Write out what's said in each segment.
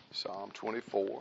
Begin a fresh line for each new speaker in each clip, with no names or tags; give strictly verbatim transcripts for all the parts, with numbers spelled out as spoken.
Psalm twenty-four.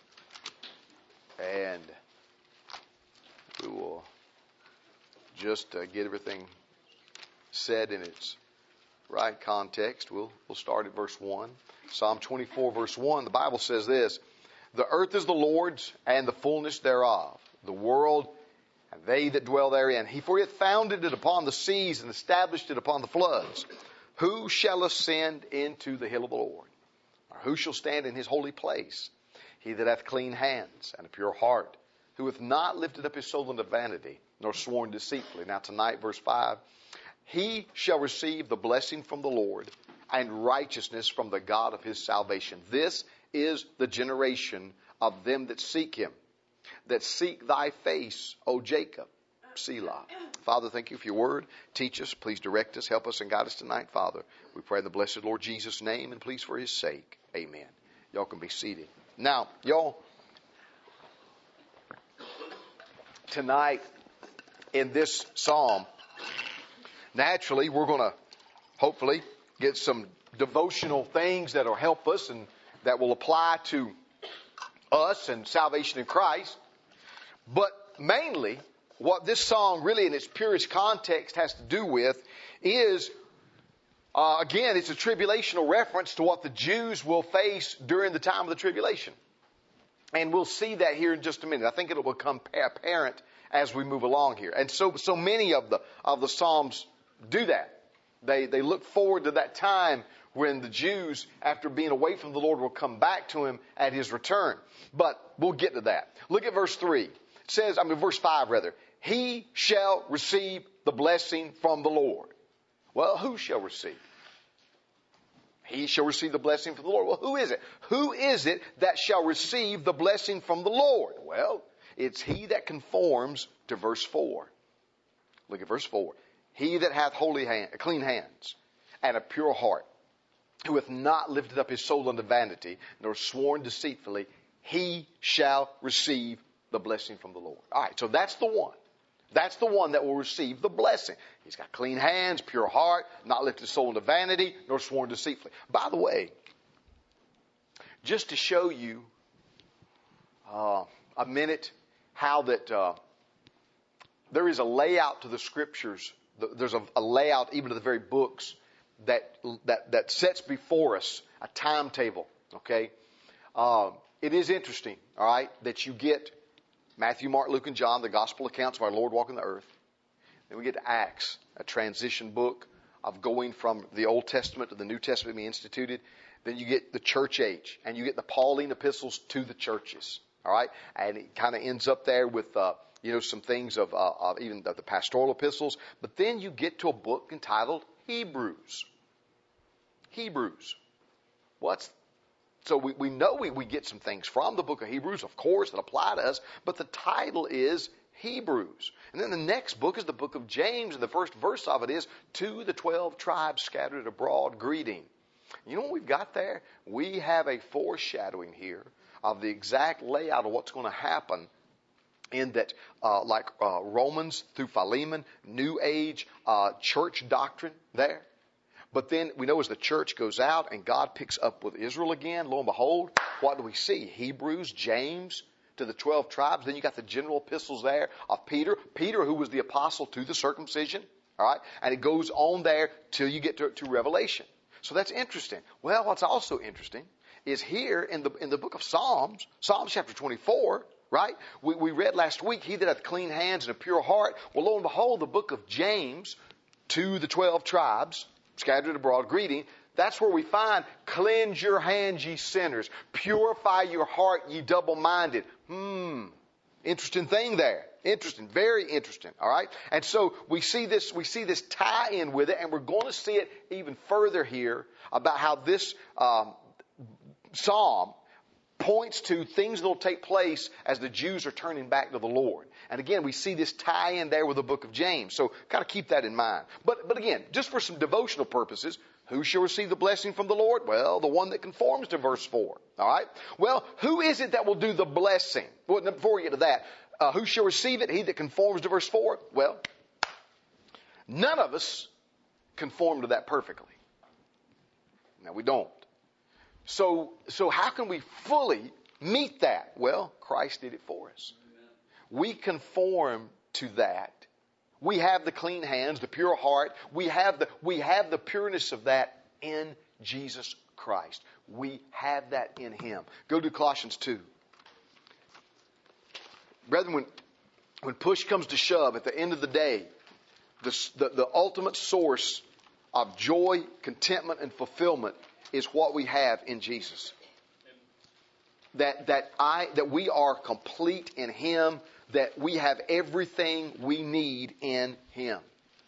And we will just uh, get everything said in its right context. We'll, we'll start at verse one. Psalm twenty-four, verse one, the Bible says this: "The earth is the Lord's, and the fullness thereof, the world, and they that dwell therein. He for he hath founded it upon the seas, and established it upon the floods. Who shall ascend into the hill of the Lord? Or who shall stand in his holy place? He that hath clean hands and a pure heart, who hath not lifted up his soul unto vanity, nor sworn deceitfully." Now tonight, verse five, "He shall receive the blessing from the Lord, and righteousness from the God of his salvation. This is the generation of them that seek him, that seek thy face, O Jacob." Selah. Father, thank you for your word. Teach us, please direct us, help us, and guide us tonight, Father. We pray in the blessed Lord Jesus' name, and please for his sake. Amen. Y'all can be seated. Now, y'all, tonight in this psalm, naturally, we're going to hopefully get some devotional things that will help us and that will apply to us and salvation in Christ. But mainly, what this song really in its purest context has to do with is, uh, again, it's a tribulational reference to what the Jews will face during the time of the tribulation. And we'll see that here in just a minute. I think it'll become apparent as we move along here. And so, so many of the, of the Psalms do that. They, they look forward to that time when the Jews, after being away from the Lord, will come back to him at his return. But we'll get to that. Look at verse three. It says, I mean, verse five rather. "He shall receive the blessing from the Lord." Well, who shall receive? He shall receive the blessing from the Lord. Well, who is it? Who is it that shall receive the blessing from the Lord? Well, it's he that conforms to verse four. Look at verse four. "He that hath holy hand, clean hands and a pure heart, who hath not lifted up his soul unto vanity, nor sworn deceitfully, he shall receive the blessing from the Lord." All right, so that's the one. That's the one that will receive the blessing. He's got clean hands, pure heart, not lifted his soul into vanity, nor sworn deceitfully. By the way, just to show you uh, a minute how that uh, there is a layout to the Scriptures. There's a, a layout even to the very books that that that sets before us a timetable. Okay, uh, it is interesting. All right, that you get Matthew, Mark, Luke, and John, the gospel accounts of our Lord walking the earth. Then we get to Acts, a transition book of going from the Old Testament to the New Testament being instituted. Then you get the church age, and you get the Pauline epistles to the churches. All right, and it kind of ends up there with uh, you know some things of, uh, of even the, the pastoral epistles. But then you get to a book entitled Hebrews. Hebrews. What's So we, we know we, we get some things from the book of Hebrews, of course, that apply to us, but the title is Hebrews. And then the next book is the book of James, and the first verse of it is, "To the twelve tribes scattered abroad, greeting." You know what we've got there? We have a foreshadowing here of the exact layout of what's going to happen in that, uh, like uh, Romans through Philemon, New Age uh, church doctrine there. But then we know as the church goes out and God picks up with Israel again, lo and behold, what do we see? Hebrews, James, to the twelve tribes. Then you got the general epistles there of Peter. Peter, who was the apostle to the circumcision. All right. And it goes on there till you get to, to Revelation. So that's interesting. Well, what's also interesting is here in the, in the book of Psalms, Psalms chapter twenty-four, right? We, we read last week, "He that hath clean hands and a pure heart." Well, lo and behold, the book of James to the twelve tribes, scattered abroad, greeting. That's where we find, "Cleanse your hands, ye sinners. Purify your heart, ye double-minded." Hmm. Interesting thing there. Interesting. Very interesting. All right. And so we see this, we see this tie-in with it, and we're going to see it even further here about how this um, psalm points to things that will take place as the Jews are turning back to the Lord. And again, we see this tie in there with the book of James. So kind of keep that in mind. But, but again, just for some devotional purposes, who shall receive the blessing from the Lord? Well, the one that conforms to verse four. All right. Well, who is it that will do the blessing? Well, before we get to that, uh, who shall receive it? He that conforms to verse four. Well, none of us conform to that perfectly. Now, we don't. So, so how can we fully meet that? Well, Christ did it for us. We conform to that. We have the clean hands, the pure heart. We have the, we have the pureness of that in Jesus Christ. We have that in Him. Go to Colossians two. Brethren, when, when push comes to shove at the end of the day, the, the, the ultimate source of joy, contentment, and fulfillment is what we have in Jesus. That, that I, that we are complete in Him, that we have everything we need in Him.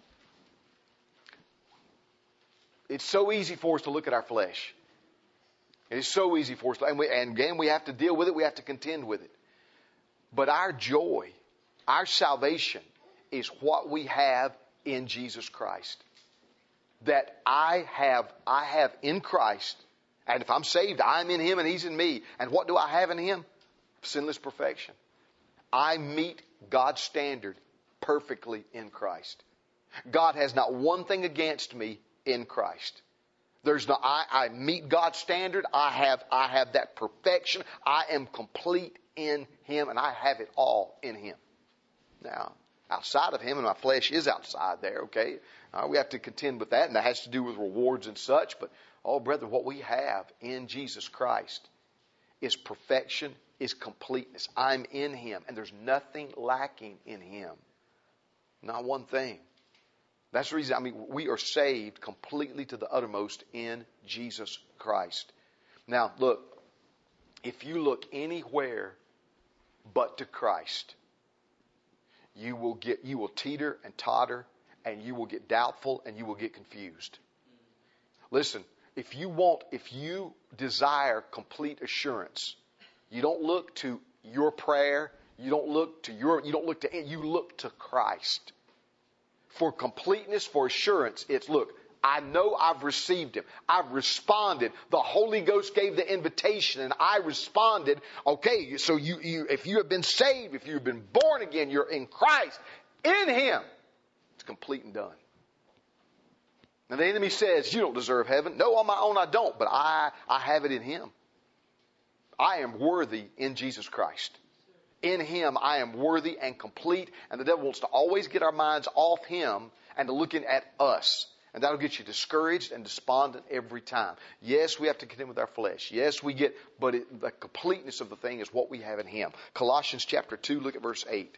It's so easy for us to look at our flesh. It is so easy for us to, and, we, and again, we have to deal with it, we have to contend with it. But our joy, our salvation is what we have in Jesus Christ. That I have, I have in Christ, and if I'm saved, I'm in Him and He's in me. And what do I have in Him? Sinless perfection. I meet God's standard perfectly in Christ. God has not one thing against me in Christ. There's no, I, I meet God's standard. I have, I have that perfection. I am complete in Him, and I have it all in Him. Now, outside of Him, and my flesh is outside there, okay? Uh, we have to contend with that, and that has to do with rewards and such. But, oh, brethren, what we have in Jesus Christ is perfection, is completeness. I'm in Him, and there's nothing lacking in Him. Not one thing. That's the reason, I mean, we are saved completely to the uttermost in Jesus Christ. Now, look, if you look anywhere but to Christ, you will get, you will teeter and totter, and you will get doubtful, and you will get confused. Listen, if you want, if you desire complete assurance, you don't look to your prayer, you don't look to your, you don't look to, you look to Christ. For completeness, for assurance, it's, look, I know I've received Him. I've responded. The Holy Ghost gave the invitation, and I responded. Okay, so you, you, if you have been saved, if you've been born again, you're in Christ. In Him, it's complete and done. And the enemy says, you don't deserve heaven. No, on my own I don't, but I, I have it in Him. I am worthy in Jesus Christ. In Him, I am worthy and complete. And the devil wants to always get our minds off Him and to looking at us. And that'll get you discouraged and despondent every time. Yes, we have to contend with our flesh. Yes, we get, but it, the completeness of the thing is what we have in Him. Colossians chapter two, look at verse eight.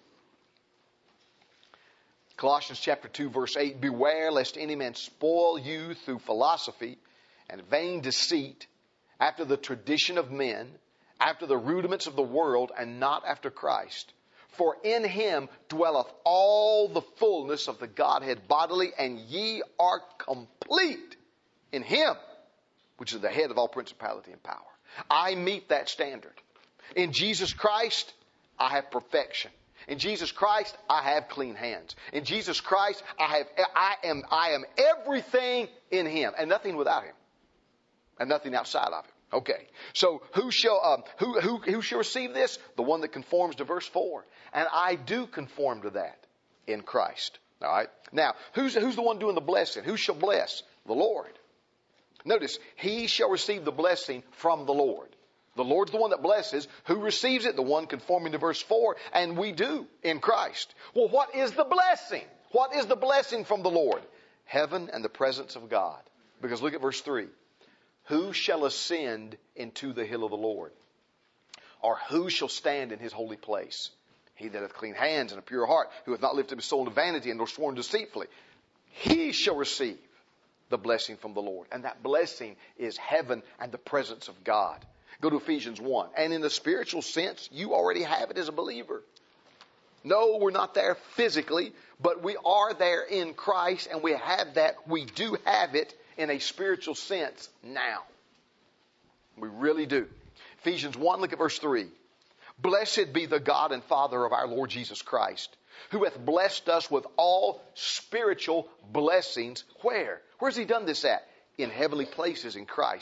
Colossians chapter two, verse eight. Beware lest any man spoil you through philosophy and vain deceit, after the tradition of men, after the rudiments of the world, and not after Christ. For in Him dwelleth all the fullness of the Godhead bodily, and ye are complete in Him, which is the head of all principality and power. I meet that standard. In Jesus Christ, I have perfection. In Jesus Christ, I have clean hands. In Jesus Christ, I have, I am, I am everything in Him, and nothing without Him, and nothing outside of Him. Okay, so who shall um, who who who shall receive this? The one that conforms to verse four, and I do conform to that in Christ. All right. Now, who's who's the one doing the blessing? Who shall bless? The Lord. Notice, he shall receive the blessing from the Lord. The Lord's the one that blesses. Who receives it? The one conforming to verse four, and we do in Christ. Well, what is the blessing? What is the blessing from the Lord? Heaven and the presence of God. Because look at verse three. Who shall ascend into the hill of the Lord? Or who shall stand in His holy place? He that hath clean hands and a pure heart, who hath not lifted his soul to vanity and nor sworn deceitfully. He shall receive the blessing from the Lord. And that blessing is heaven and the presence of God. Go to Ephesians one. And in the spiritual sense, you already have it as a believer. No, we're not there physically, but we are there in Christ, and we have that. We do have it in a spiritual sense now. We really do. Ephesians one, look at verse three. Blessed be the God and Father of our Lord Jesus Christ, who hath blessed us with all spiritual blessings. Where? Where's He done this at? In heavenly places in Christ.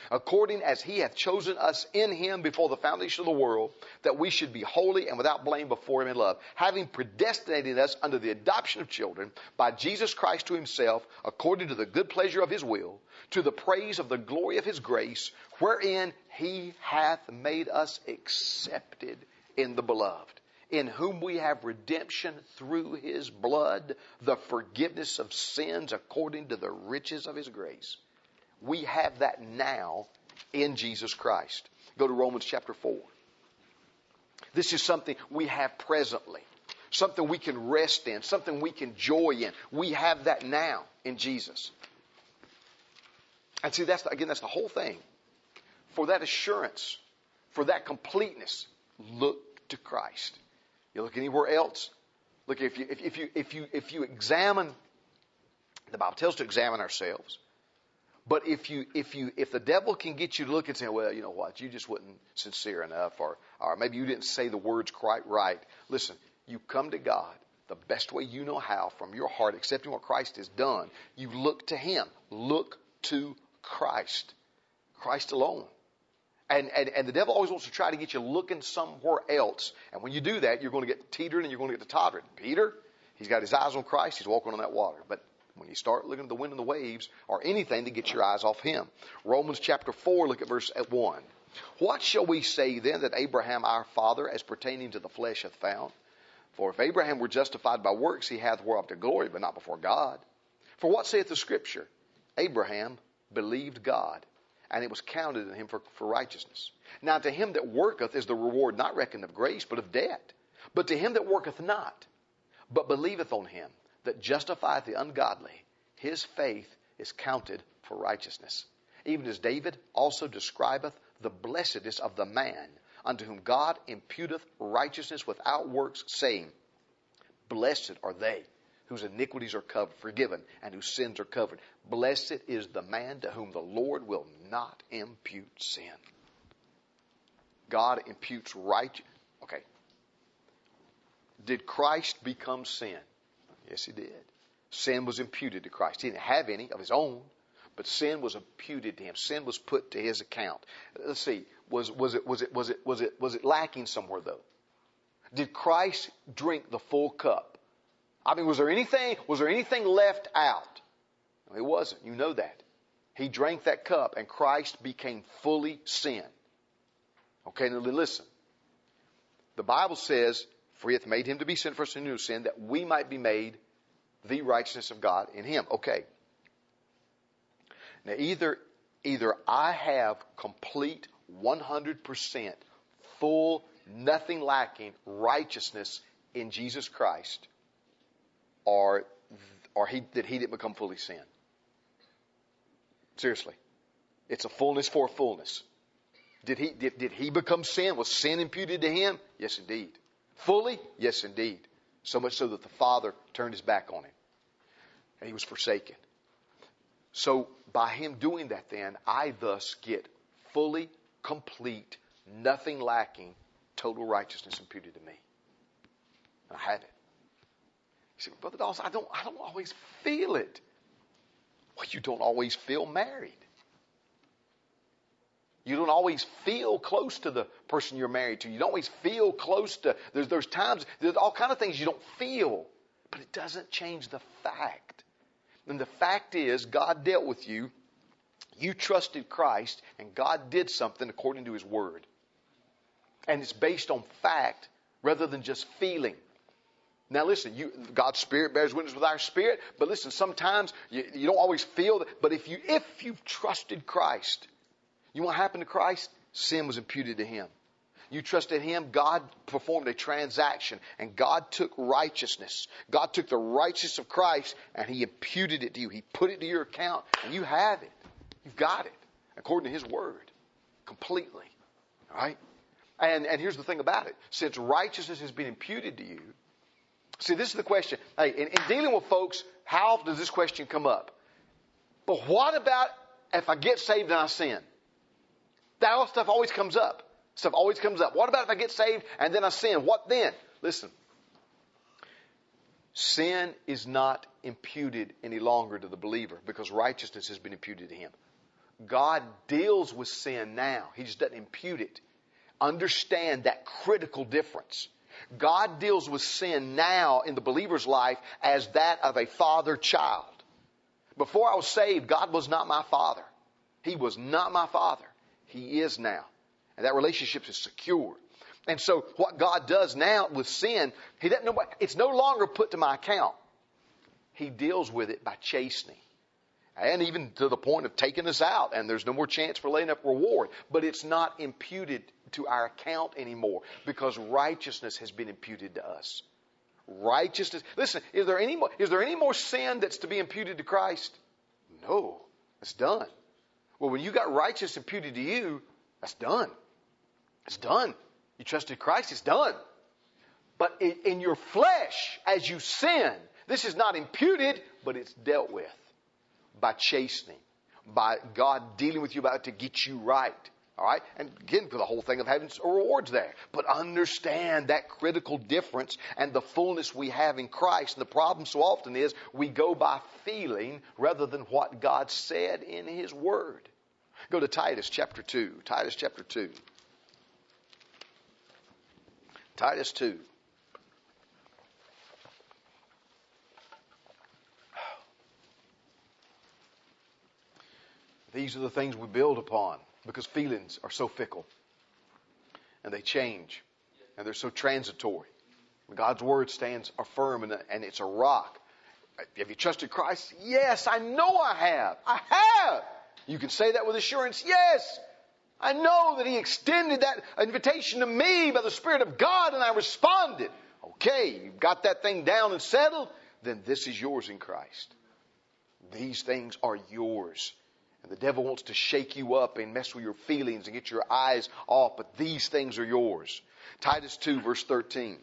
according as he hath chosen us in him before the foundation of the world, that we should be holy and without blame before him in love, having predestinated us unto the adoption of children by Jesus Christ to himself, according to the good pleasure of his will, to the praise of the glory of his grace, wherein he hath made us accepted in the beloved, in whom we have redemption through his blood, the forgiveness of sins according to the riches of his grace. We have that now in Jesus Christ. Go to Romans chapter four. This is something we have presently, something we can rest in, something we can joy in. We have that now in Jesus. And see, that's the, again, that's the whole thing. For that assurance, for that completeness, look to Christ. You look anywhere else. Look, if you if, if you if you if you examine, the Bible tells us to examine ourselves. But if you if you if the devil can get you to look and say, well, you know what, you just wasn't sincere enough, or or maybe you didn't say the words quite right. Listen, you come to God the best way you know how, from your heart, accepting what Christ has done. You look to him. Look to Christ. Christ alone. And, and and the devil always wants to try to get you looking somewhere else. And when you do that, you're going to get teetering and you're going to get to tottering. Peter, he's got his eyes on Christ. He's walking on that water. But when you start looking at the wind and the waves, or anything to get your eyes off him. Romans chapter four, look at verse one. What shall we say then that Abraham our father, as pertaining to the flesh, hath found? For if Abraham were justified by works, he hath whereof to glory, but not before God. For what saith the Scripture? Abraham believed God, and it was counted in him for, for righteousness. Now to him that worketh is the reward not reckoned of grace, but of debt. But to him that worketh not, but believeth on him that justifieth the ungodly, his faith is counted for righteousness. Even as David also describeth the blessedness of the man unto whom God imputeth righteousness without works, saying, blessed are they whose iniquities are covered, forgiven, and whose sins are covered. Blessed is the man to whom the Lord will not impute sin. God imputes righteousness. Okay. Did Christ become sin? Yes, he did. Sin was imputed to Christ. He didn't have any of his own, but sin was imputed to him. Sin was put to his account. Let's see. Was was it was it was it was it was it lacking somewhere though? Did Christ drink the full cup? I mean, was there anything, was there anything left out? No, it wasn't. You know that. He drank that cup and Christ became fully sin. Okay, now listen. The Bible says, for he hath made him to be sin for us who knew sin, that we might be made the righteousness of God in him. Okay. Now either, either I have complete one hundred percent full, nothing lacking righteousness in Jesus Christ, or or he that he didn't become fully sin. Seriously. It's a fullness for a fullness. Did he did, did he become sin? Was sin imputed to him? Yes, indeed. Fully? Yes, indeed. So much so that the Father turned his back on him. And he was forsaken. So by him doing that then, I thus get fully, complete, nothing lacking, total righteousness imputed to me. And I have it. You say, Brother Dawson, I don't, I don't always feel it. Well, you don't always feel married. You don't always feel close to the person you're married to. You don't always feel close to, there's, there's times, there's all kind of things you don't feel. But it doesn't change the fact. And the fact is, God dealt with you. You trusted Christ, and God did something according to his word. And it's based on fact rather than just feeling. Now listen, you, God's Spirit bears witness with our spirit, but listen, sometimes you, you don't always feel that. But if you, if you've trusted Christ, you know what happened to Christ? Sin was imputed to him. You trusted him, God performed a transaction, and God took righteousness. God took the righteousness of Christ, and he imputed it to you. He put it to your account, and you have it. You've got it, according to his word, completely. All right? And, and here's the thing about it. Since righteousness has been imputed to you, see, this is the question. Hey, in, in dealing with folks, how often does this question come up? But what about if I get saved and I sin? That all stuff always comes up. Stuff always comes up. What about if I get saved and then I sin? What then? Listen. Sin is not imputed any longer to the believer because righteousness has been imputed to him. God deals with sin now. He just doesn't impute it. Understand that critical difference. God deals with sin now in the believer's life as that of a father-child. Before I was saved, God was not my father. He was not my father. He is now. And that relationship is secure. And so what God does now with sin, He doesn't know, it's no longer put to my account. He deals with it by chastening. And even to the point of taking us out, and there's no more chance for laying up reward. But it's not imputed to our account anymore because righteousness has been imputed to us. Righteousness. Listen, is there any more, is there any more sin that's to be imputed to Christ? No, it's done. Well, when you got righteousness imputed to you, that's done. It's done. You trusted Christ, it's done. But in, in your flesh, as you sin, this is not imputed, but it's dealt with. By chastening, by God dealing with you about it to get you right. All right? And again, for the whole thing of having rewards there. But understand that critical difference and the fullness we have in Christ. And the problem so often is we go by feeling rather than what God said in His Word. Go to Titus chapter two. Titus chapter two. Titus two. These are the things we build upon because feelings are so fickle and they change and they're so transitory. God's Word stands firm and, and it's a rock. Have you trusted Christ? Yes, I know I have. I have. You can say that with assurance. Yes, I know that He extended that invitation to me by the Spirit of God and I responded. Okay, you've got that thing down and settled. Then this is yours in Christ. These things are yours. And the devil wants to shake you up and mess with your feelings and get your eyes off. But these things are yours. Titus two verse thirteen.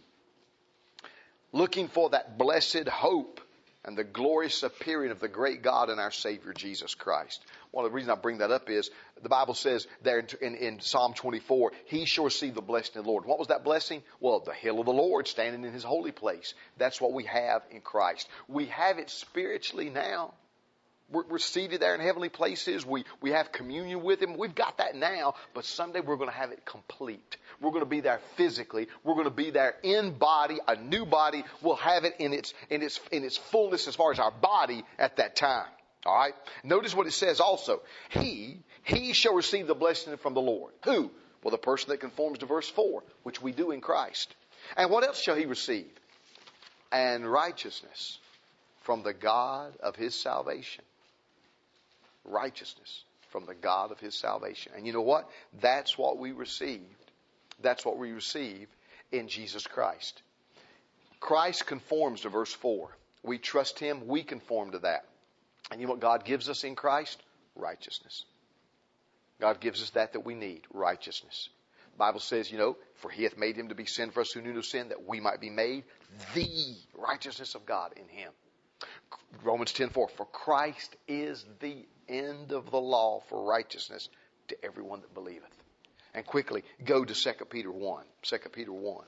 Looking for that blessed hope and the glorious appearing of the great God and our Savior Jesus Christ. One of the reasons I bring that up is the Bible says there in, in, in Psalm twenty-four, He shall receive the blessing of the Lord. What was that blessing? Well, the hill of the Lord standing in His holy place. That's what we have in Christ. We have it spiritually now. We're, we're seated there in heavenly places. We, we have communion with Him. We've got that now, but someday we're going to have it complete. We're going to be there physically. We're going to be there in body, a new body. We'll have it in its, in its, in its fullness as far as our body at that time. All right. Notice what it says also. He, he shall receive the blessing from the Lord. Who? Well, the person that conforms to verse four, which we do in Christ. And what else shall he receive? And righteousness from the God of his salvation. Righteousness from the God of his salvation. And you know what? That's what we received. That's what we receive in Jesus Christ. Christ conforms to verse four. We trust Him. We conform to that. And you know what God gives us in Christ? Righteousness. God gives us that that we need. Righteousness. The Bible says, you know, for He hath made Him to be sin for us who knew no sin, that we might be made the righteousness of God in Him. Romans ten four. For Christ is the end of the law for righteousness to everyone that believeth. And quickly, go to Second Peter one. Second Peter one.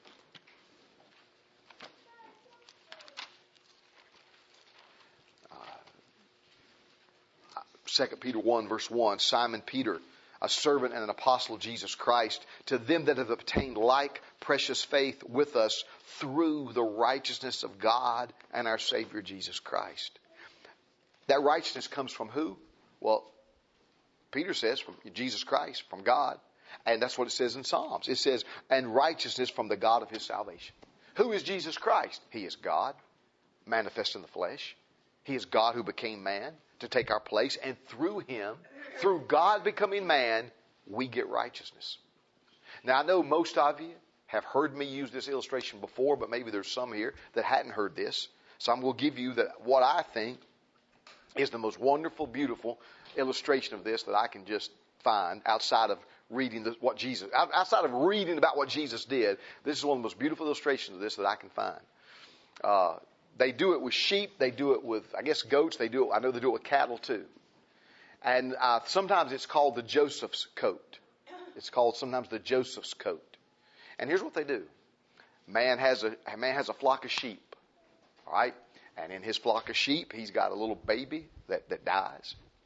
Uh, Second Peter one verse one. Simon Peter, a servant and an apostle of Jesus Christ, to them that have obtained like precious faith with us through the righteousness of God and our Savior Jesus Christ. That righteousness comes from who? Well, Peter says from Jesus Christ, from God. And that's what it says in Psalms. It says, and righteousness from the God of his salvation. Who is Jesus Christ? He is God, manifest in the flesh. He is God who became man to take our place. And through Him, through God becoming man, we get righteousness. Now, I know most of you have heard me use this illustration before, but maybe there's some here that hadn't heard this. So I'm going to give you the, what I think is the most wonderful, beautiful illustration of this that I can just find outside of reading the, what Jesus, outside of reading about what Jesus did. This is one of the most beautiful illustrations of this that I can find. Uh, they do it with sheep. They do it with, I guess, goats. They do it, I know they do it with cattle too. And uh, sometimes it's called the Joseph's coat. It's called sometimes the Joseph's coat. And here's what they do. Man has a, a man has a flock of sheep. All right? And in his flock of sheep, he's got a little baby that, that dies.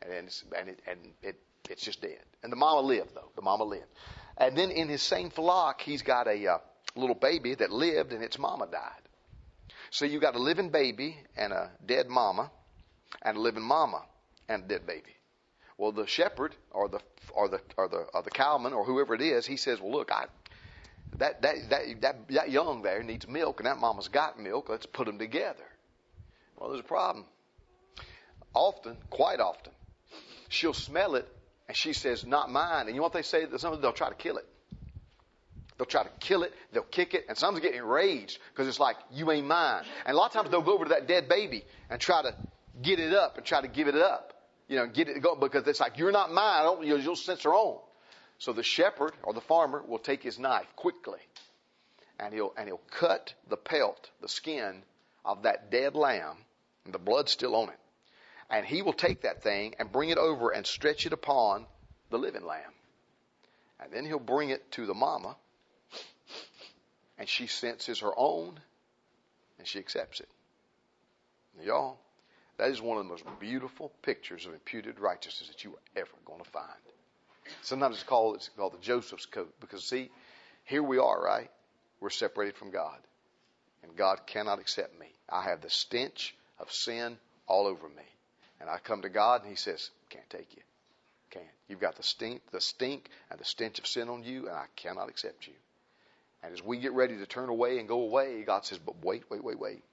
And, it's, and, it, and it, it's just dead. And the mama lived, though. The mama lived. And then in his same flock, he's got a uh, little baby that lived, and its mama died. So you got a living baby and a dead mama, and a living mama and a dead baby. Well, the shepherd or the or the or the or the cowman or whoever it is, he says, "Well, look, I that that that that, that young there needs milk, and that mama's got milk. Let's put them together." Well, there's a problem. Often, quite often, she'll smell it, and she says, "Not mine." And you know what they say? Some of them, they'll try to kill it. They'll try to kill it. They'll kick it. And some get enraged because it's like, you ain't mine. And a lot of times they'll go over to that dead baby and try to get it up and try to give it up. You know, get it go because it's like, you're not mine. I don't, you'll censor on. So the shepherd or the farmer will take his knife quickly and he'll, and he'll cut the pelt, the skin of that dead lamb, and the blood's still on it. And he will take that thing and bring it over and stretch it upon the living lamb. And then he'll bring it to the mama. And she senses her own, and she accepts it. Now, y'all, that is one of the most beautiful pictures of imputed righteousness that you are ever going to find. Sometimes it's called, it's called the Joseph's coat, because see, here we are, right? We're separated from God, and God cannot accept me. I have the stench of sin all over me, and I come to God, and He says, "Can't take you, can't. You've got the stink, the stink, and the stench of sin on you, and I cannot accept you." And as we get ready to turn away and go away, God says, "But wait, wait, wait, wait.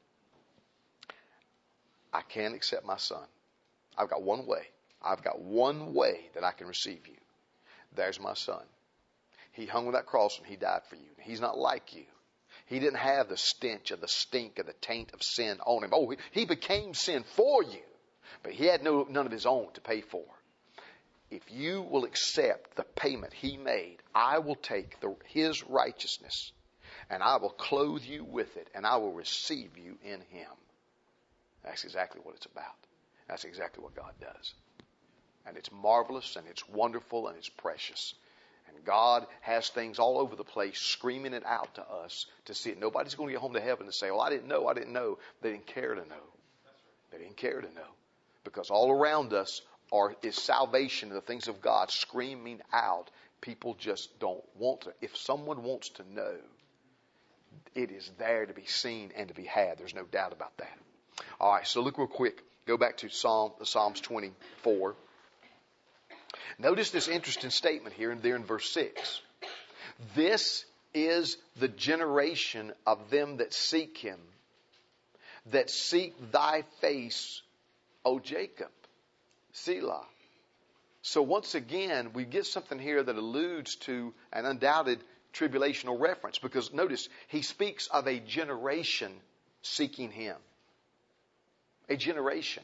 I can't accept my son. I've got one way. I've got one way that I can receive you. There's my son. He hung on that cross and He died for you. He's not like you. He didn't have the stench of the stink of the taint of sin on Him. Oh, He became sin for you, but He had no none of His own to pay for. If you will accept the payment He made, I will take the, His righteousness and I will clothe you with it and I will receive you in Him." That's exactly what it's about. That's exactly what God does. And it's marvelous and it's wonderful and it's precious. And God has things all over the place screaming it out to us to see it. Nobody's going to get home to heaven and say, "Well, I didn't know, I didn't know." They didn't care to know. They didn't care to know. Because all around us Or is salvation and the things of God screaming out. People just don't want to. If someone wants to know, it is there to be seen and to be had. There's no doubt about that. All right, so look real quick. Go back to Psalm, Psalms twenty-four. Notice this interesting statement here and there in verse six. "This is the generation of them that seek Him, that seek Thy face, O Jacob." Selah. So once again, we get something here that alludes to an undoubted tribulational reference. Because notice, he speaks of a generation seeking Him. A generation.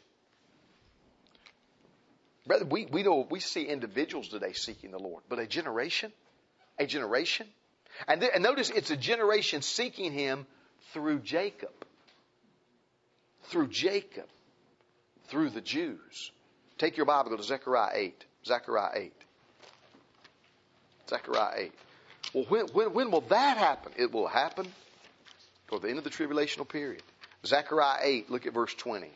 Brother, we, we know we see individuals today seeking the Lord. But a generation? A generation? And, th- and notice, it's a generation seeking Him through Jacob. Through Jacob. Through the Jews. Take your Bible, go to Zechariah eight. Zechariah eight. Zechariah eight. Well, when, when, when will that happen? It will happen toward the end of the tribulational period. Zechariah eight, look at verse twenty.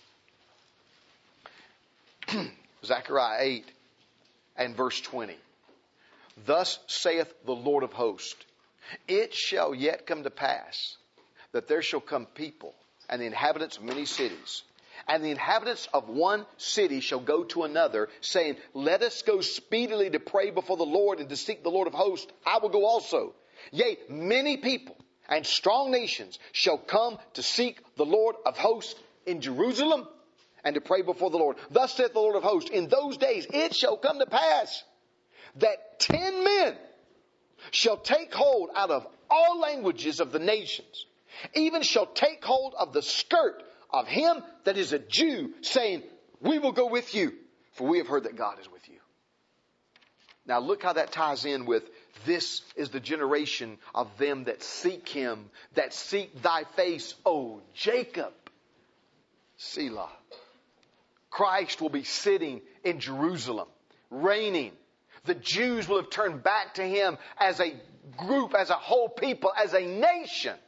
Zechariah eight and verse twenty. "Thus saith the Lord of hosts, it shall yet come to pass that there shall come people and the inhabitants of many cities, and the inhabitants of one city shall go to another, saying, Let us go speedily to pray before the Lord and to seek the Lord of hosts. I will go also. Yea, many people and strong nations shall come to seek the Lord of hosts in Jerusalem and to pray before the Lord. Thus saith the Lord of hosts, in those days it shall come to pass that ten men shall take hold out of all languages of the nations, even shall take hold of the skirt of him that is a Jew, saying, We will go with you, for we have heard that God is with you. Now look how that ties in with, this is the generation of them that seek him, that seek thy face, O Jacob. Selah. Christ will be sitting in Jerusalem, reigning. The Jews will have turned back to him as a group, as a whole people, as a nation.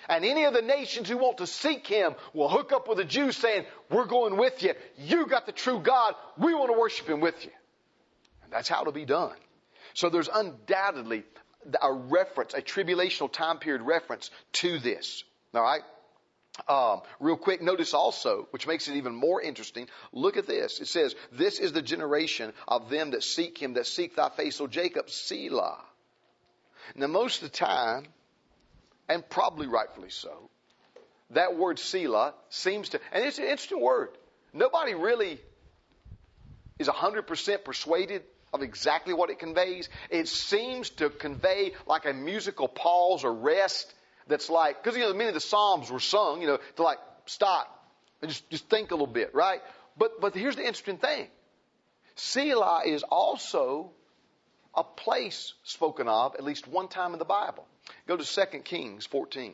And any of the nations who want to seek him will hook up with the Jews saying, we're going with you. You got the true God. We want to worship him with you. And that's how it'll be done. So there's undoubtedly a reference, a tribulational time period reference to this. All right? Um, real quick, notice also, which makes it even more interesting, look at this. It says, this is the generation of them that seek him, that seek thy face, O Jacob, Selah. Now, most of the time, and probably rightfully so, that word Selah seems to, and it's an interesting word. Nobody really is one hundred percent persuaded of exactly what it conveys. It seems to convey like a musical pause or rest that's like, because, you know, many of the Psalms were sung, you know, to like stop and just, just think a little bit, right? But, but here's the interesting thing. Selah is also a place spoken of at least one time in the Bible. Go to Second Kings fourteen.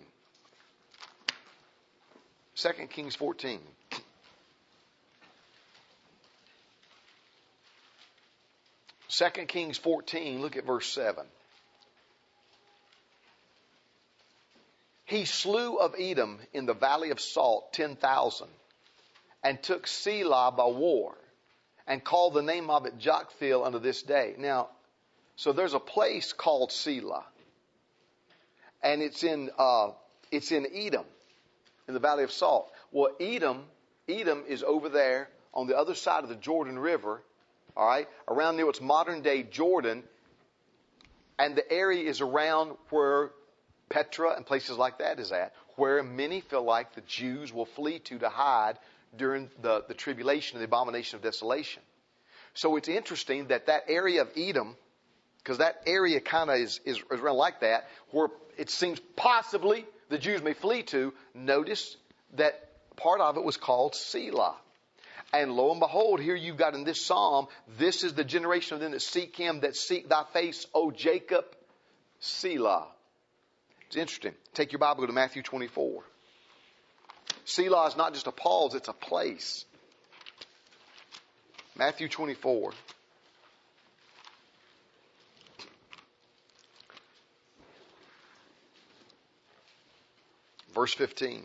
Second Kings fourteen. Second Kings fourteen, look at verse seven. He slew of Edom in the valley of Salt ten thousand, and took Selah by war, and called the name of it Joktheel unto this day. Now, so there's a place called Selah, and it's in uh, it's in Edom, in the valley of Salt. Well, Edom, Edom is over there on the other side of the Jordan River, all right, around near what's modern day Jordan, and the area is around where Petra and places like that is at, where many feel like the Jews will flee to to hide during the, the tribulation and the abomination of desolation. So it's interesting that that area of Edom, because that area kind of is, is, is around like that, where it seems possibly the Jews may flee to, notice that part of it was called Selah. And lo and behold, here you've got in this psalm, this is the generation of them that seek him, that seek thy face, O Jacob, Selah. It's interesting. Take your Bible, go to Matthew twenty-four. Selah is not just a pause, it's a place. Matthew twenty-four. Verse fifteen.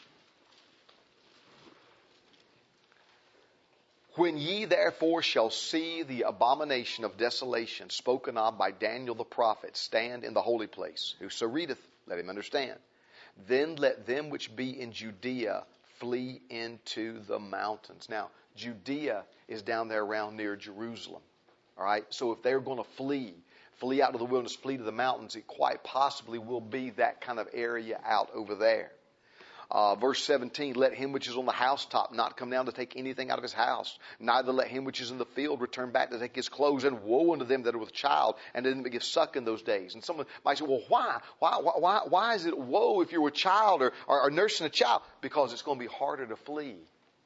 When ye therefore shall see the abomination of desolation spoken of by Daniel the prophet stand in the holy place, whoso readeth, let him understand. Then let them which be in Judea flee into the mountains. Now, Judea is down there around near Jerusalem. All right? So if they're going to flee, flee out of the wilderness, flee to the mountains, it quite possibly will be that kind of area out over there. Uh, verse seventeen, let him which is on the housetop not come down to take anything out of his house. Neither let him which is in the field return back to take his clothes. And woe unto them that are with child and to them that give suck in those days. And someone might say, well, why? Why, why, why is it woe if you're a child or, or, or nursing a child? Because it's going to be harder to flee.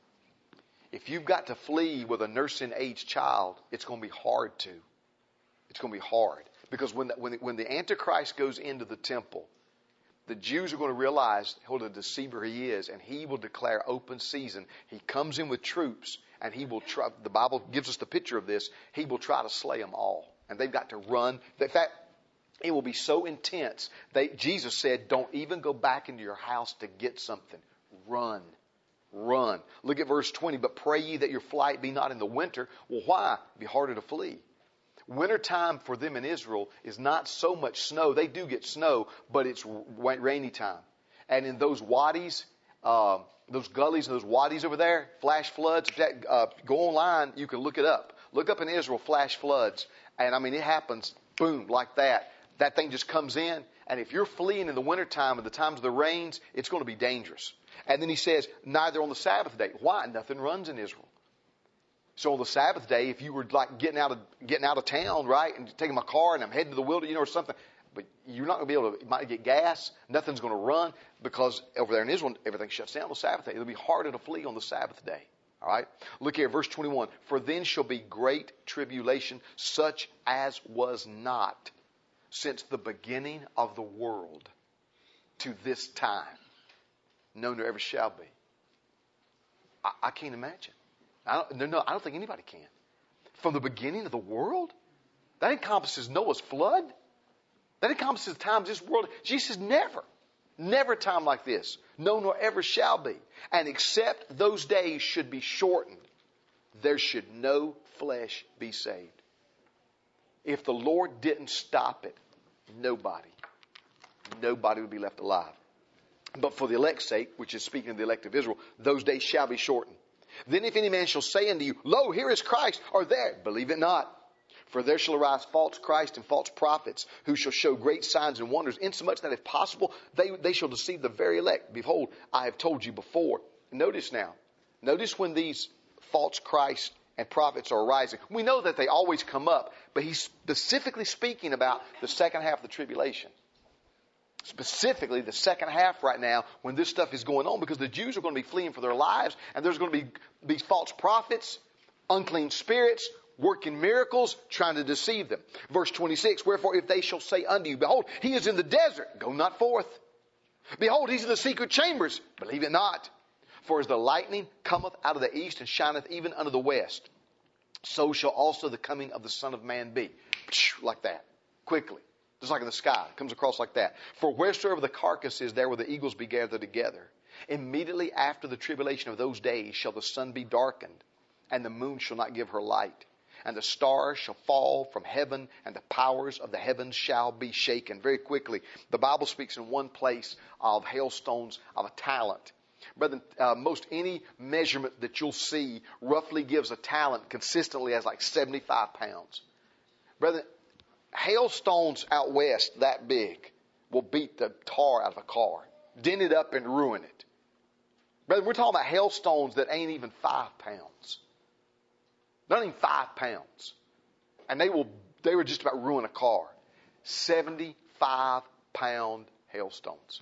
If you've got to flee with a nursing age child, it's going to be hard to. It's going to be hard. Because when the, when the, when the Antichrist goes into the temple, the Jews are going to realize what a deceiver he is, and he will declare open season. He comes in with troops, and he will try, the Bible gives us the picture of this, he will try to slay them all. And they've got to run. In fact, it will be so intense. They, Jesus said, don't even go back into your house to get something. Run. Run. Look at verse twenty. But pray ye that your flight be not in the winter. Well, why? It'd be harder to flee. Wintertime for them in Israel is not so much snow. They do get snow, but it's rainy time. And in those wadis, uh, those gullies and those wadis over there, flash floods, that, uh, go online, you can look it up. Look up in Israel, flash floods. And I mean, it happens, boom, like that. That thing just comes in. And if you're fleeing in the wintertime, at the times of the rains, it's going to be dangerous. And then he says, neither on the Sabbath day. Why? Nothing runs in Israel. So on the Sabbath day, if you were like getting out of getting out of town, right, and taking my car and I'm heading to the wilderness, you know, or something, but you're not going to be able to, you might get gas, nothing's going to run because over there in Israel, everything shuts down on the Sabbath day. It'll be harder to flee on the Sabbath day. All right, look here, verse twenty-one. For then shall be great tribulation, such as was not since the beginning of the world to this time, no, nor ever shall be. I, I can't imagine. I don't, no, no, I don't think anybody can. From the beginning of the world? That encompasses Noah's flood. That encompasses the times this world. Jesus says never. Never a time like this. No, nor ever shall be. And except those days should be shortened, there should no flesh be saved. If the Lord didn't stop it, nobody, nobody would be left alive. But for the elect's sake, which is speaking of the elect of Israel, those days shall be shortened. Then if any man shall say unto you, Lo, here is Christ, or there, believe it not. For there shall arise false Christ and false prophets, who shall show great signs and wonders, insomuch that if possible, they, they shall deceive the very elect. Behold, I have told you before. Notice now, notice when these false Christ and prophets are arising. We know that they always come up, but he's specifically speaking about the second half of the tribulation. Specifically the second half right now when this stuff is going on, because the Jews are going to be fleeing for their lives, and there's going to be these false prophets, unclean spirits, working miracles, trying to deceive them. Verse twenty-six, wherefore if they shall say unto you, Behold, he is in the desert, go not forth. Behold, he's in the secret chambers, believe it not. For as the lightning cometh out of the east and shineth even unto the west, so shall also the coming of the Son of Man be. Like that, quickly. Just like in the sky. It comes across like that. For wheresoever the carcass is, there will the eagles be gathered together. Immediately after the tribulation of those days shall the sun be darkened, and the moon shall not give her light. And the stars shall fall from heaven, and the powers of the heavens shall be shaken. Very quickly, the Bible speaks in one place of hailstones of a talent. Brethren, uh, most any measurement that you'll see roughly gives a talent consistently as like seventy-five pounds. Brethren, hailstones out west that big will beat the tar out of a car, dent it up and ruin it. Brethren, we're talking about hailstones that ain't even five pounds. Not even five pounds. And they will, they were just about ruin a car. seventy-five pound hailstones.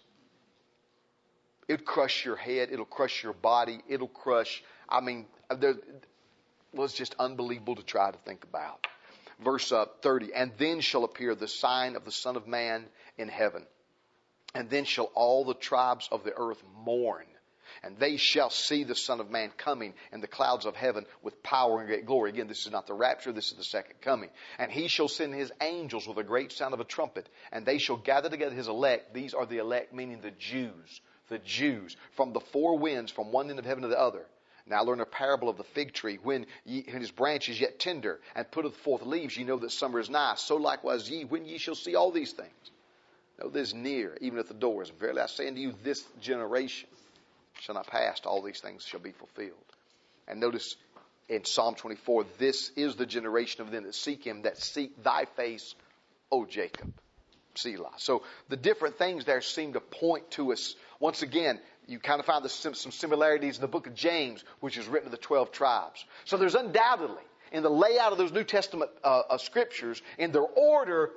It'll crush your head. It'll crush your body. It'll crush, I mean, there was just unbelievable to try to think about. Verse uh, thirty, and then shall appear the sign of the Son of Man in heaven. And then shall all the tribes of the earth mourn. And they shall see the Son of Man coming in the clouds of heaven with power and great glory. Again, this is not the rapture, this is the second coming. And he shall send his angels with a great sound of a trumpet, and they shall gather together his elect. These are the elect, meaning the Jews. The Jews, from the four winds, from one end of heaven to the other. Now learn a parable of the fig tree. When, ye, when his branch is yet tender, and putteth forth leaves, ye know that summer is nigh. So likewise ye, when ye shall see all these things, know this near, even at the doors. Verily I say unto you, this generation shall not pass, all these things shall be fulfilled. And notice in Psalm twenty-four, this is the generation of them that seek him, that seek thy face, O Jacob. Selah. So the different things there seem to point to us. Once again, you kind of find the, some similarities in the book of James, which is written to the twelve tribes. So there's undoubtedly, in the layout of those New Testament uh, uh, scriptures, in their order,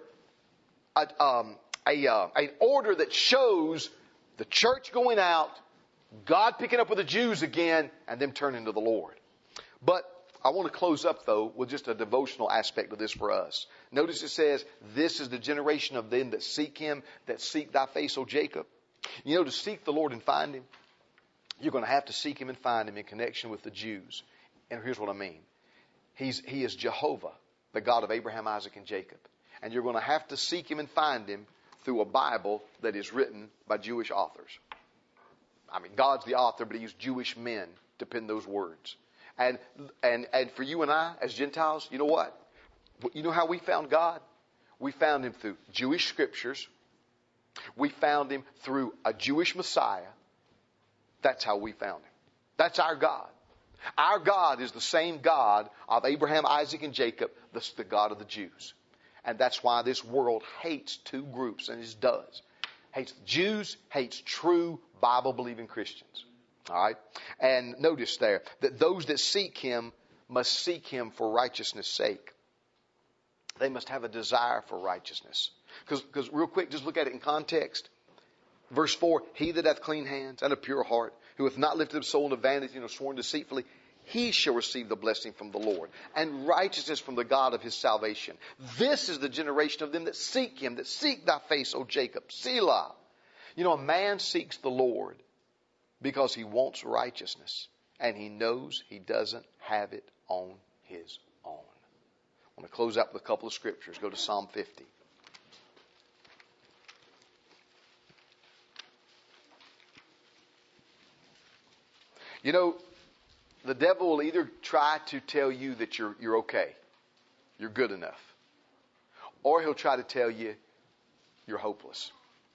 a, um, a, uh, an order that shows the church going out, God picking up with the Jews again, and them turning to the Lord. But I want to close up, though, with just a devotional aspect of this for us. Notice it says, this is the generation of them that seek him, that seek thy face, O Jacob. You know, to seek the Lord and find him, you're going to have to seek him and find him in connection with the Jews. And here's what I mean. He's, he is Jehovah, the God of Abraham, Isaac, and Jacob. And you're going to have to seek him and find him through a Bible that is written by Jewish authors. I mean, God's the author, but he used Jewish men to pen those words. And, and, and for you and I, as Gentiles, you know what? You know how we found God? We found him through Jewish scriptures. We found him through a Jewish Messiah. That's how we found him. That's our God. Our God is the same God of Abraham, Isaac, and Jacob, the, the God of the Jews. And that's why this world hates two groups, and it does. Hates the Jews, hates true Bible-believing Christians. All right? And notice there that those that seek him must seek him for righteousness' sake. They must have a desire for righteousness. Because real quick, just look at it in context. Verse four, he that hath clean hands and a pure heart, who hath not lifted up soul into vanity nor sworn deceitfully, he shall receive the blessing from the Lord, and righteousness from the God of his salvation. This is the generation of them that seek him, that seek thy face, O Jacob. Selah. You know, a man seeks the Lord because he wants righteousness, and he knows he doesn't have it on his own. I want to close out with a couple of scriptures. Go to Psalm fifty. You know, the devil will either try to tell you that you're, you're okay, you're good enough, or he'll try to tell you you're hopeless.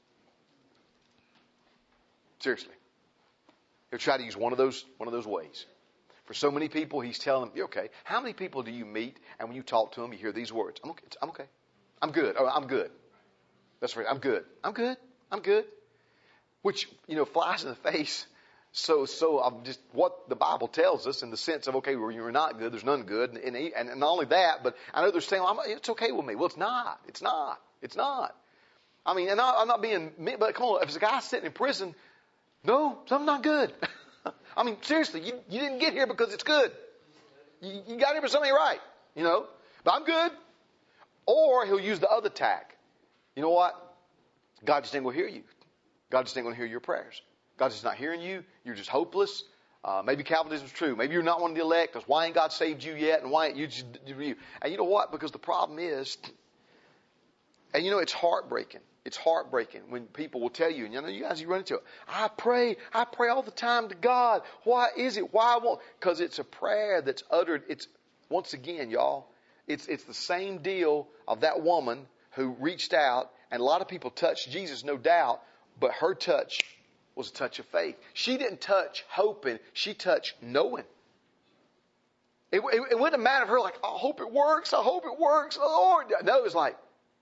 Seriously. He'll try to use one of those, one of those ways. For so many people, he's telling them, you're okay. How many people do you meet, and when you talk to them, you hear these words? I'm okay. I'm okay. I'm good. Oh, I'm good. That's right. I'm good. I'm good. I'm good. Which, you know, flies in the face. So, so I'm just what the Bible tells us in the sense of, okay, well, you're not good. There's none good. And, and, and not only that, but I know they're saying, well, I'm, it's okay with me. Well, it's not. It's not. It's not. I mean, and I, I'm not being, but come on, if there's a guy sitting in prison, no, something's not good. I mean, seriously, you, you didn't get here because it's good. You, you got here for something right, you know. But I'm good. Or he'll use the other tack. You know what? God just ain't going to hear you. God just ain't going to hear your prayers. God's just not hearing you. You're just hopeless. Uh, maybe Calvinism's true. Maybe you're not one of the elect. Because why ain't God saved you yet? And why ain't you just you? And you know what? Because the problem is, and you know, it's heartbreaking. It's heartbreaking when people will tell you, and you know, you guys, you run into it. I pray, I pray all the time to God. Why is it? Why won't? Because it's a prayer that's uttered. It's once again, y'all. It's it's the same deal of that woman who reached out, and a lot of people touched Jesus, no doubt, but her touch was a touch of faith. She didn't touch hoping; she touched knowing. It, it, it wouldn't have mattered to her like, I hope it works. I hope it works, Lord. No, it was like,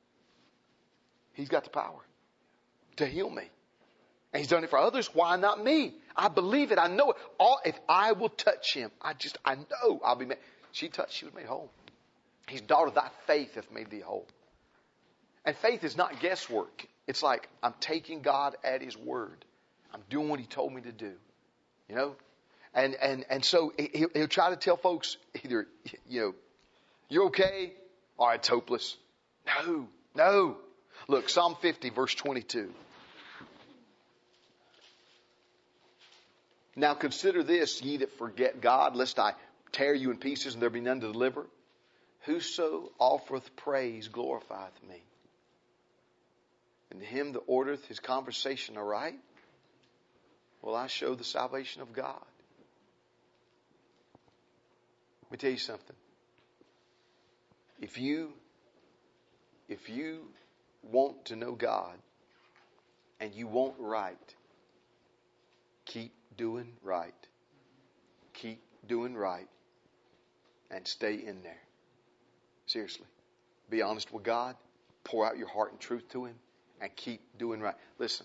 He's got the power to heal me. And He's done it for others. Why not me? I believe it. I know it. All, if I will touch Him, I just, I know I'll be made. She touched, she was made whole. He's daughter, thy faith hath made thee whole. And faith is not guesswork. It's like, I'm taking God at His word. I'm doing what He told me to do. You know? And, and, and so he'll, he'll try to tell folks either, you know, you're okay, or it's hopeless. No, no. Look, Psalm fifty, verse twenty-two. Now consider this, ye that forget God, lest I tear you in pieces and there be none to deliver. Whoso offereth praise glorifieth me. And to him that ordereth his conversation aright, will I show the salvation of God. Let me tell you something. If you, if you want to know God and you want right, keep doing right. Keep doing right and stay in there. Seriously. Be honest with God. Pour out your heart and truth to Him and keep doing right. Listen.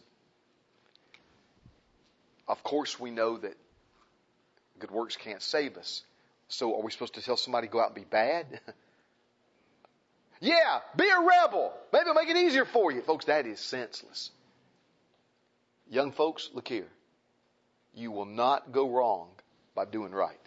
Of course we know that good works can't save us. So are we supposed to tell somebody to go out and be bad? Yeah, be a rebel. Maybe it'll make it easier for you. Folks, that is senseless. Young folks, look here. You will not go wrong by doing right.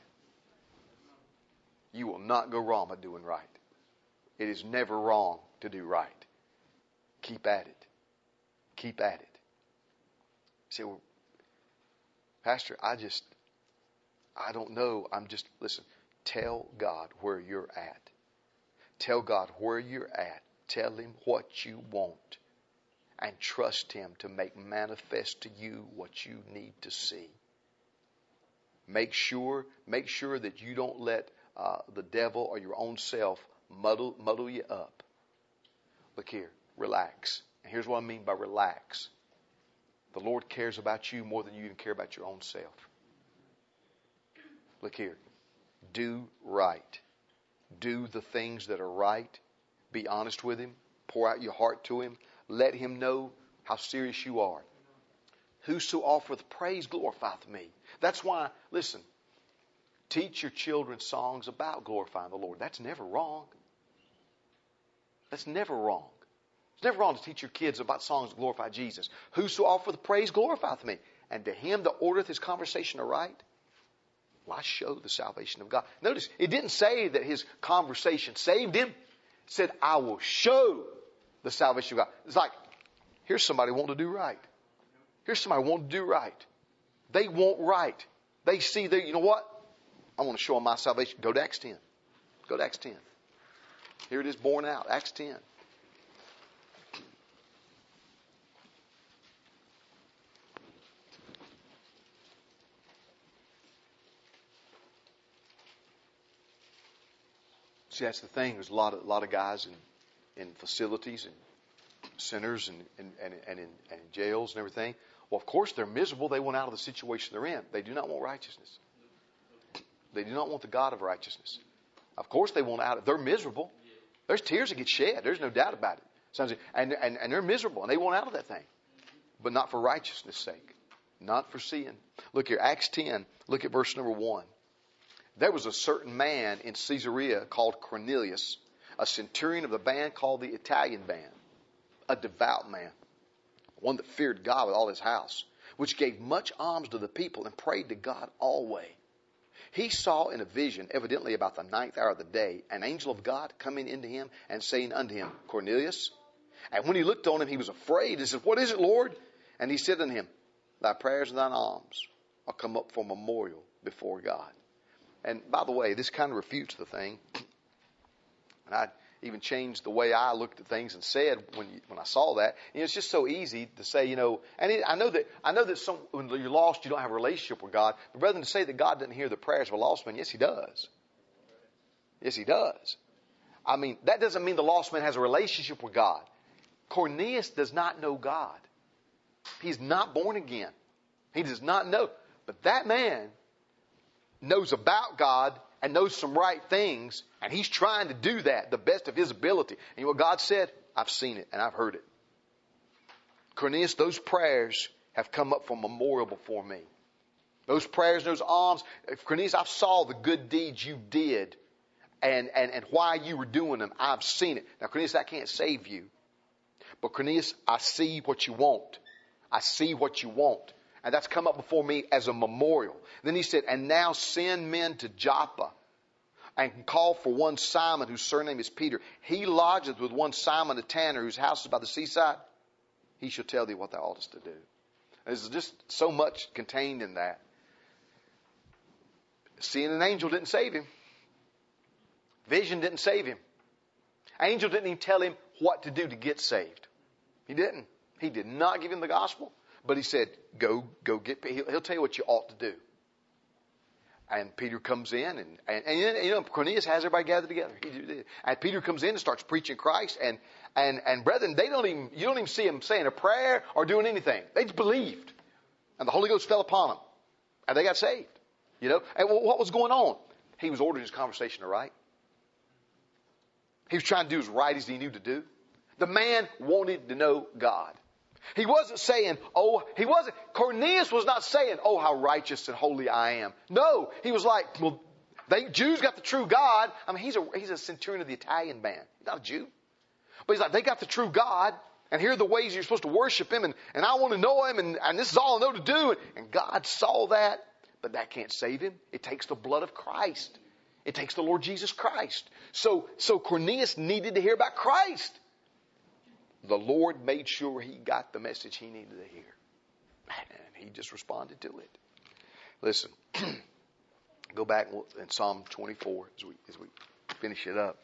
You will not go wrong by doing right. It is never wrong to do right. Keep at it. Keep at it. You say, well, Pastor, I just, I don't know. I'm just, listen, tell God where you're at. Tell God where you're at. Tell Him what you want. And trust Him to make manifest to you what you need to see. Make sure, make sure that you don't let uh, the devil or your own self muddle, muddle you up. Look here, relax. And here's what I mean by relax. The Lord cares about you more than you even care about your own self. Look here. Do right. Do the things that are right. Be honest with Him. Pour out your heart to Him. Let Him know how serious you are. Whoso offereth praise glorifieth me. That's why, listen, teach your children songs about glorifying the Lord. That's never wrong. That's never wrong. It's never wrong to teach your kids about songs that glorify Jesus. Whoso offereth praise glorifieth me. And to him that ordereth his conversation aright, will I show the salvation of God. Notice, it didn't say that his conversation saved him. It said, I will show the salvation of God. It's like, here's somebody wanting to do right. Here's somebody wanting to do right. They want right. They see that, you know what? I want to show them my salvation. Go to Acts ten. Go to Acts ten. Here it is borne out. Acts ten. See, that's the thing. There's a lot of, a lot of guys in, in facilities and centers and, and, and, and, in, and in jails and everything. Well, of course, they're miserable. They want out of the situation they're in. They do not want righteousness. They do not want the God of righteousness. Of course, they want out. They're miserable. There's tears that get shed. There's no doubt about it. And, and, and they're miserable, and they want out of that thing. But not for righteousness' sake. Not for sin. Look here, Acts ten. Look at verse number one. There was a certain man in Caesarea called Cornelius, a centurion of the band called the Italian band, a devout man, one that feared God with all his house, which gave much alms to the people and prayed to God always. He saw in a vision, evidently about the ninth hour of the day, an angel of God coming into him and saying unto him, Cornelius. And when he looked on him, he was afraid. He said, What is it, Lord? And he said unto him, Thy prayers and thine alms are come up for memorial before God. And by the way, this kind of refutes the thing. And I even changed the way I looked at things and said when you, when I saw that. You know, it's just so easy to say, you know, and it, I know that I know that some, when you're lost, you don't have a relationship with God. But rather than say that God doesn't hear the prayers of a lost man, yes, He does. Yes, He does. I mean, that doesn't mean the lost man has a relationship with God. Cornelius does not know God. He's not born again. He does not know. But that man knows about God and knows some right things, and he's trying to do that the best of his ability. And you know what God said? I've seen it and I've heard it. Cornelius, those prayers have come up for memorial before me. Those prayers, those alms. Cornelius, I saw the good deeds you did and, and, and why you were doing them. I've seen it. Now, Cornelius, I can't save you. But Cornelius, I see what you want. I see what you want. And that's come up before me as a memorial. Then he said, and now send men to Joppa and call for one Simon whose surname is Peter. He lodgeth with one Simon a tanner whose house is by the seaside. He shall tell thee what thou oughtest to do. There's just so much contained in that. Seeing an angel didn't save him. Vision didn't save him. Angel didn't even tell him what to do to get saved. He didn't. He did not give him the gospel. But he said, go, go get, he'll, he'll tell you what you ought to do. And Peter comes in and, and, and you know, Cornelius has everybody gathered together. He, and Peter comes in and starts preaching Christ. And, and, and brethren, they don't even, you don't even see him saying a prayer or doing anything. They just believed. And the Holy Ghost fell upon them. And they got saved. You know, and what was going on? He was ordering his conversation to right. He was trying to do as right as he knew to do. The man wanted to know God. He wasn't saying, oh, he wasn't, Cornelius was not saying, oh, how righteous and holy I am. No, he was like, well, they, Jews got the true God. I mean, he's a, he's a centurion of the Italian band. He's not a Jew. But he's like, they got the true God, and here are the ways you're supposed to worship Him, and, and I want to know Him, and, and this is all I know to do. And God saw that, but that can't save him. It takes the blood of Christ. It takes the Lord Jesus Christ. So, so Cornelius needed to hear about Christ. The Lord made sure he got the message he needed to hear. And he just responded to it. Listen, go back in Psalm twenty-four as we, as we finish it up.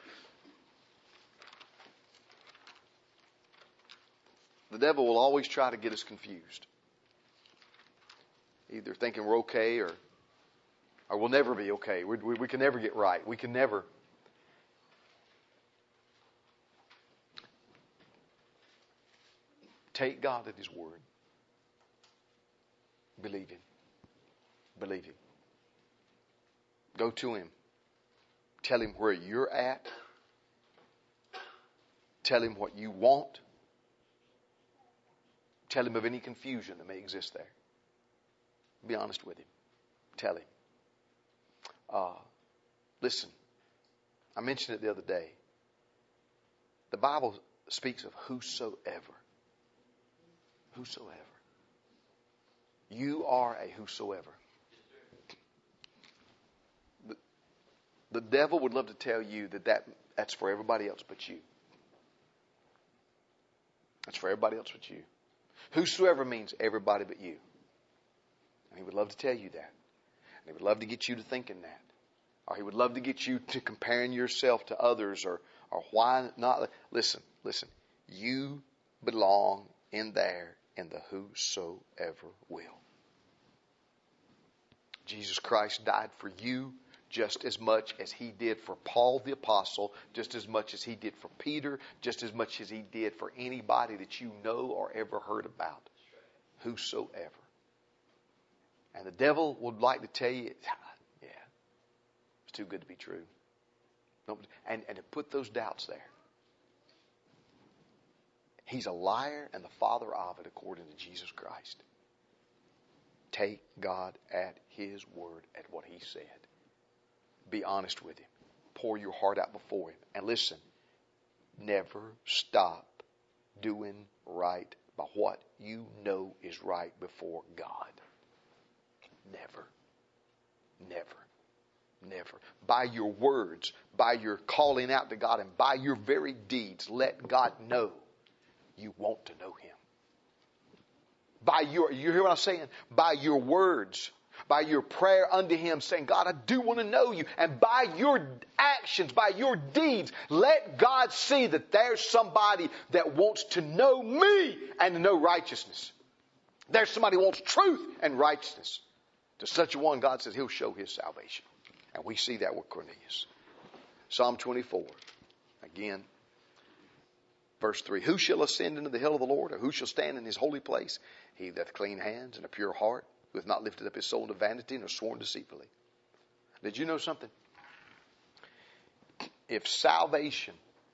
The devil will always try to get us confused. Either thinking we're okay or, or we'll never be okay. We, we, we can never get right. We can never. Take God at His word. Believe Him. Believe Him. Go to Him. Tell Him where you're at. Tell Him what you want. Tell Him of any confusion that may exist there. Be honest with Him. Tell Him. Uh, listen, I mentioned it the other day. The Bible speaks of whosoever. Whosoever. You are a whosoever. The, the devil would love to tell you that, that that's for everybody else but you. That's for everybody else but you. Whosoever means everybody but you. And he would love to tell you that. And he would love to get you to thinking that. Or he would love to get you to comparing yourself to others or, or why not. Listen, listen. You belong in there in the whosoever will. Jesus Christ died for you. just as much as he did for Paul the Apostle, just as much as he did for Peter, just as much as he did for anybody that you know or ever heard about. Whosoever. And the devil would like to tell you, yeah, it's too good to be true. And, and to put those doubts there. He's a liar and the father of it, according to Jesus Christ. Take God at His word, at what He said. Be honest with Him. Pour your heart out before Him. And listen, never stop doing right by what you know is right before God. Never. Never. Never. By your words, by your calling out to God, and by your very deeds, let God know you want to know Him. By your, you hear what I'm saying? By your words, by your prayer unto Him, saying, God, I do want to know you. And by your actions, by your deeds, let God see that there's somebody that wants to know me and to know righteousness. There's somebody who wants truth and righteousness. To such a one, God says He'll show His salvation. And we see that with Cornelius. Psalm twenty-four. Again, verse three. Who shall ascend into the hill of the Lord? Or who shall stand in His holy place? He that hath clean hands and a pure heart, who hath not lifted up his soul to vanity, nor sworn deceitfully. Did you know something? If salvation,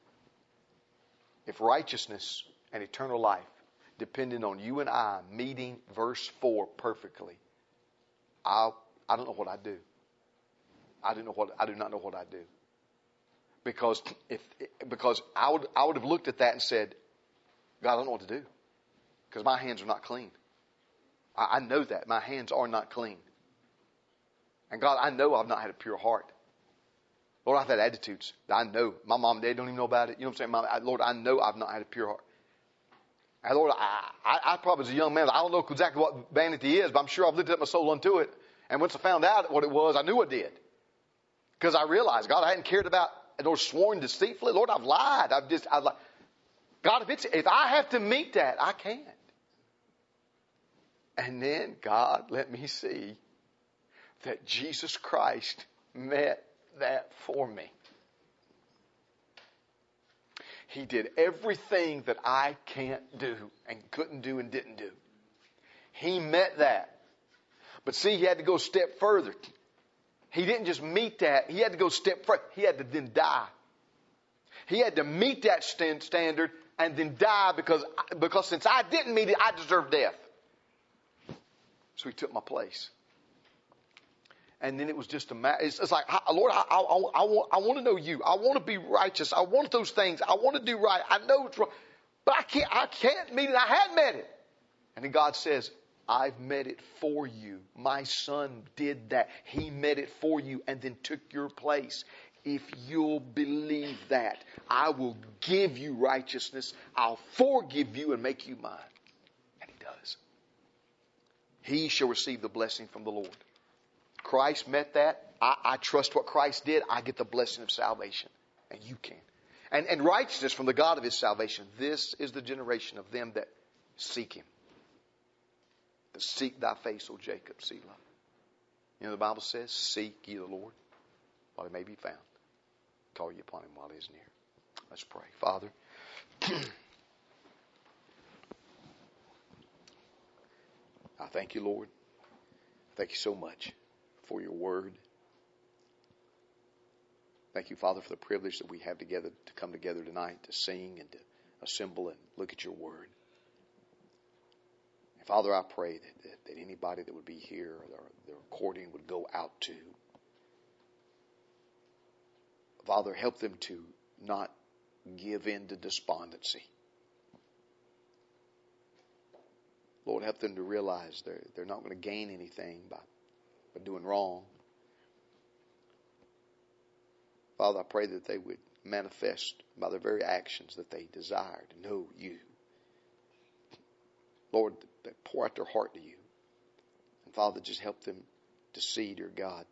if righteousness and eternal life depended on you and I meeting verse four perfectly, I I don't know what I'd do. I do know what I do not know what I'd do. Because if because I would I would have looked at that and said, God, I don't know what to do. Because my hands are not clean. I, I know that. My hands are not clean. And God, I know I've not had a pure heart. Lord, I've had attitudes that I know. My mom and dad don't even know about it. You know what I'm saying? Mom, I, Lord, I know I've not had a pure heart. And Lord, I, I, I probably as a young man, I don't know exactly what vanity is, but I'm sure I've lifted up my soul unto it. And once I found out what it was, I knew I did. Because I realized, God, I hadn't cared about, or sworn deceitfully. Lord, I've lied. I've just, I've lied. God, if it's, if I have to meet that, I can't. And then God let me see that Jesus Christ met that for me. He did everything that I can't do and couldn't do and didn't do. He met that. But see, he had to go a step further. He didn't just meet that. He had to go a step further. He had to then die. He had to meet that stand, standard and then die because, because since I didn't meet it, I deserved death. So he took my place. And then it was just a matter. It's, it's like, Lord, I, I, I, want, I want to know you. I want to be righteous. I want those things. I want to do right. I know it's wrong. But I can't, I can't meet it. I hadn't met it. And then God says, I've met it for you. My son did that. He met it for you and then took your place. If you'll believe that, I will give you righteousness. I'll forgive you and make you mine. And he does. He shall receive the blessing from the Lord. Christ met that. I, I trust what Christ did. I get the blessing of salvation. And you can. And, and righteousness from the God of his salvation. This is the generation of them that seek him. To seek thy face, O Jacob, Selah. You know the Bible says, seek ye the Lord while he may be found. Call ye upon him while he is near. Let's pray. Father, I thank you, Lord. Thank you so much for your word. Thank you, Father, for the privilege that we have together to come together tonight to sing and to assemble and look at your word. And Father, I pray that, that, that anybody that would be here or the, the recording would go out to. Father, help them to not give in to despondency. Lord, help them to realize they're, they're not going to gain anything by, by doing wrong. Father, I pray that they would manifest by their very actions that they desire to know you. Lord, that pour out their heart to you. And Father, just help them to see, dear God,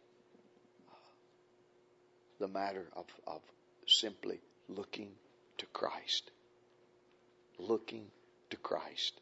the matter of, of simply looking to Christ. Looking to Christ.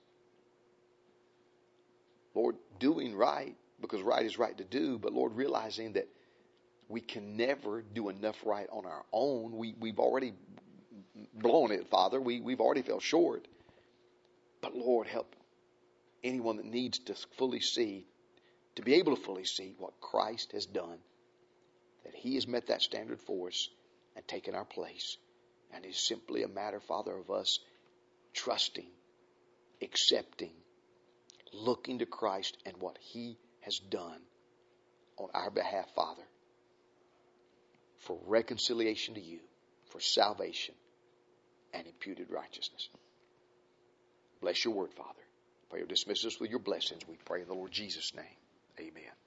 Lord, doing right, because right is right to do, but Lord, realizing that We can never do enough right on our own. We, we've already blown it, Father. We, we've already fell short. But Lord, help anyone that needs to fully see, to be able to fully see what Christ has done, that He has met that standard for us and taken our place. And it's simply a matter, Father, of us trusting, accepting, looking to Christ and what He has done on our behalf, Father, for reconciliation to You, for salvation and imputed righteousness. Bless Your word, Father. Pray You'll dismiss us with Your blessings. We pray in the Lord Jesus' name. Amen.